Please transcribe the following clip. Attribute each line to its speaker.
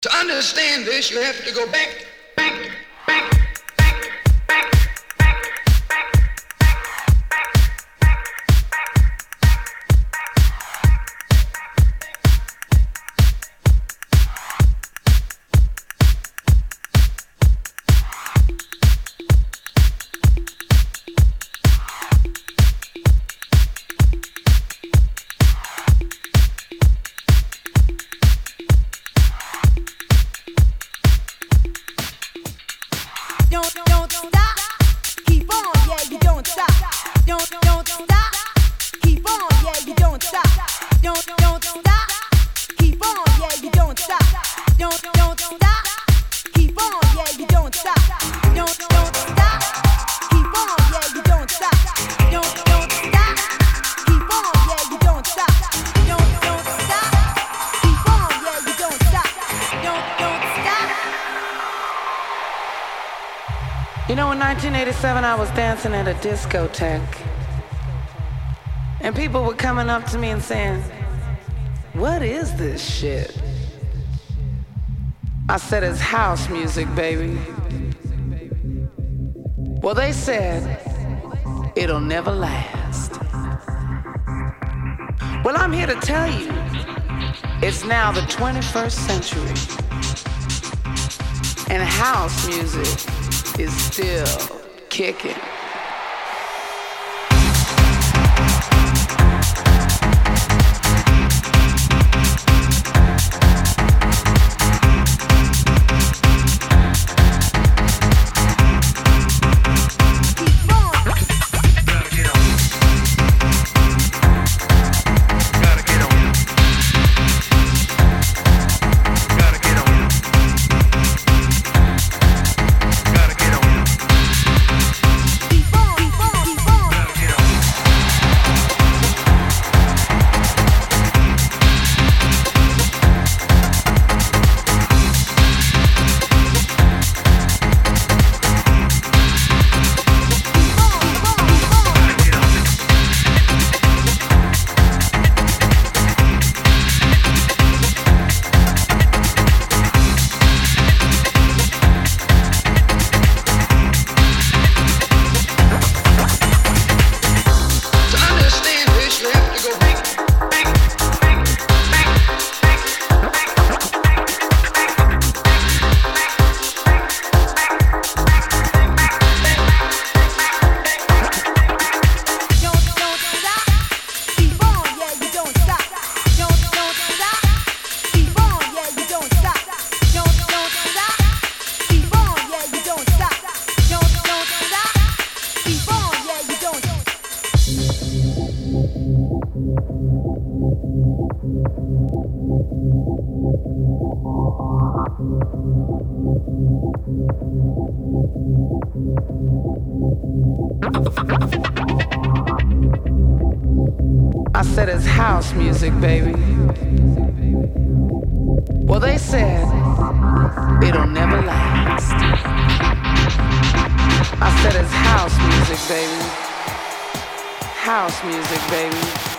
Speaker 1: To understand this, you have to go back.
Speaker 2: You know, in 1987, I was dancing at a discotheque, and people were coming up to me and saying, "What is this shit?" I said, "It's house music, baby." Well, they said, "It'll never last." Well, I'm here to tell you, it's now the 21st century, and house music is still kicking. I said, "It's house music, baby." Well, they said, "It'll never last." I said, "It's house music, baby." House music, baby.